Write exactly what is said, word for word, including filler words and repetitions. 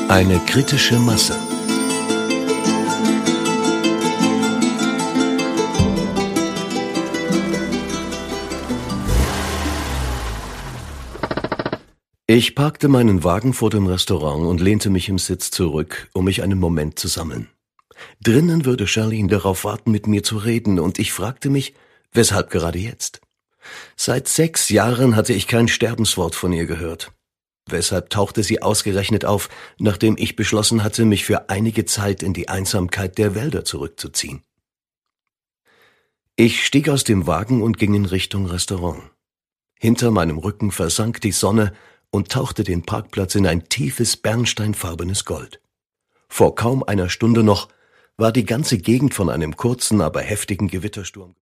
Eine kritische Masse. Ich parkte meinen Wagen vor dem Restaurant und lehnte mich im Sitz zurück, um mich einen Moment zu sammeln. Drinnen würde Charlene darauf warten, mit mir zu reden, und ich fragte mich, weshalb gerade jetzt? Seit sechs Jahren hatte ich kein Sterbenswort von ihr gehört. Weshalb tauchte sie ausgerechnet auf, nachdem ich beschlossen hatte, mich für einige Zeit in die Einsamkeit der Wälder zurückzuziehen? Ich stieg aus dem Wagen und ging in Richtung Restaurant. Hinter meinem Rücken versank die Sonne und tauchte den Parkplatz in ein tiefes, bernsteinfarbenes Gold. Vor kaum einer Stunde noch war die ganze Gegend von einem kurzen, aber heftigen Gewittersturm